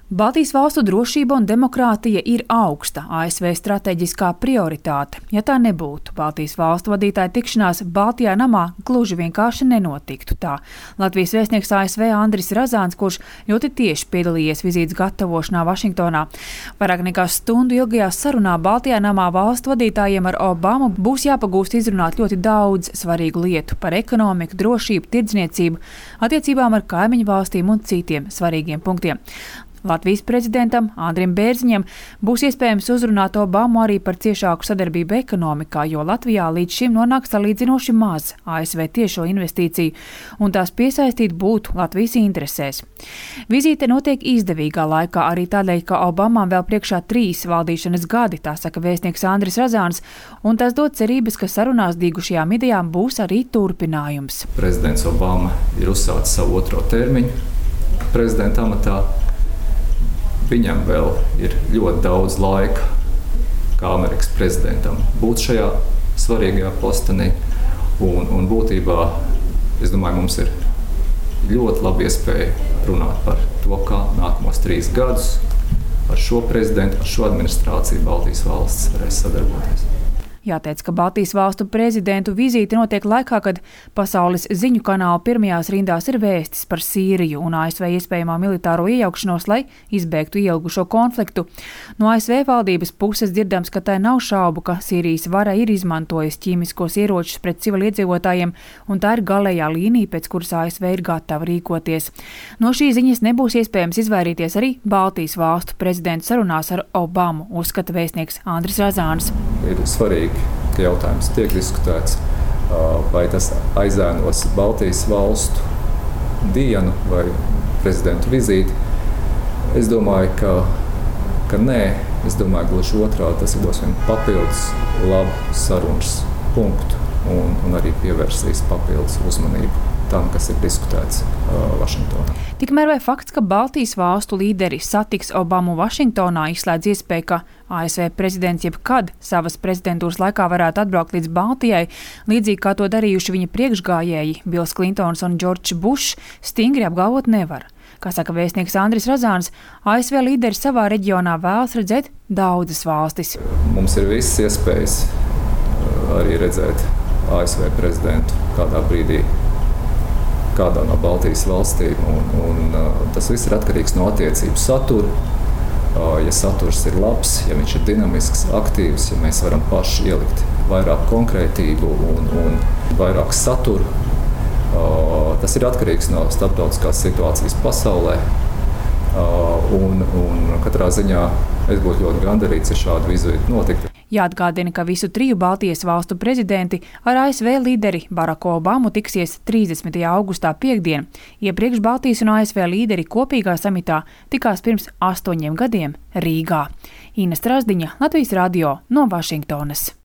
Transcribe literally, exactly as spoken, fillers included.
Baltijas valstu drošība un demokrātija ir augsta A S V strateģiskā prioritāte. Ja tā nebūtu, Baltijas valstu vadītāja tikšanās Baltijā namā gluži vienkārši nenotiktu tā. Latvijas vēstnieks A S V Andris Razāns, kurš ļoti tieši piedalījies vizītes gatavošanā Vašingtonā. Vairāk nekā stundu ilgajā sarunā Baltijā namā valstu vadītājiem ar Obamu būs jāpagūst izrunāt ļoti daudz svarīgu lietu par ekonomiku, drošību, tirdzniecību, attiecībām ar kaimiņu valstīm un citiem svarīgiem punktiem. Latvijas prezidentam Andrim Bērziņam būs iespējams uzrunāt Obamu arī par ciešāku sadarbību ekonomikā, jo Latvijā līdz šim nonāk salīdzinoši maz A S V tiešo investīciju, un tās piesaistīt būtu Latvijas interesēs. Vizīte notiek izdevīgā laikā arī tādēļ, ka Obamām vēl priekšā trīs valdīšanas gadi, tā saka vēstnieks Andris Razāns, un tas dod cerības, ka sarunās dīgušajām idejām būs arī turpinājums. Prezidents Obama ir uzsācis savu otro termiņu prezidenta amatā. Viņam vēl ir ļoti daudz laika, kā Amerikas prezidentam, būt šajā svarīgajā postenī. Un, un būtībā, es domāju, mums ir ļoti laba iespēja runāt par to, kā nākamos trīs gadus ar šo prezidentu, ar šo administrāciju Baltijas valsts varēs sadarboties. Jāteic, ka Baltijas valstu prezidentu vizīte notiek laikā, kad pasaules ziņu kanāla pirmajās rindās ir vēstis par Sīriju un A S V iespējamā militāro iejaukšanos, lai izbēgtu ilgušo konfliktu. No A S V valdības puses dzirdams, ka tai nav šaubu, ka Sīrijas vara ir izmantojusi ķīmiskos ieročus pret civiliedzīvotājiem, un tā ir galējā līnija, pēc kuras A S V ir gatava rīkoties. No šīs ziņas nebūs iespējams izvairīties arī Baltijas valstu prezidentu sarunās ar Obamu, uzskata vēstnieks Andris Razāns. Ir svarīgi, ka jautājums tiek diskutēts, vai tas aizēnos Baltijas valstu dienu vai prezidentu vizīti. Es domāju, ka, ka nē, es domāju, gluži otrādi, tas dos vienu papildus labu sarunas punktu un, un arī pievērsīs papildus uzmanību tam, kas ir diskutēts uh, Vašingtonā. Tikmēr vai fakts, ka Baltijas valstu līderi satiks Obamu Vašingtonā, izslēdz iespēju, ka A S V prezidents jebkad savas prezidentūras laikā varētu atbraukt līdz Baltijai, līdzīgi kā to darījuši viņa priekšgājēji Bills Klintons un Džordžs Bušs, stingri apgalvot nevar. Kā saka vēstnieks Andris Razāns, A S V līderi savā reģionā vēlas redzēt daudzas valstis. Mums ir visas iespējas arī redzēt A S V prezidentu kādā brīdī kādā no Baltijas valstīm, un, un tas viss ir atkarīgs no attiecību satura. Ja saturs ir labs, ja viņš ir dinamisks, aktīvs, ja mēs varam paši ielikt vairāk konkrētību un, un vairāk satura, tas ir atkarīgs no starptautiskās situācijas pasaulē. Un, un katrā ziņā es būtu ļoti gandarīts, ja šāda vizīte notiktu. Jāatgādina, ka visu triju Baltijas valstu prezidenti ar A S V līderi Baraku Obamu tiksies trīsdesmitajā augustā piektdien. Iepriekš Baltijas un A S V līderi kopīgā samitā tikās pirms astoņiem gadiem Rīgā. Ina Strazdiņa, Latvijas radio no Vašingtonas.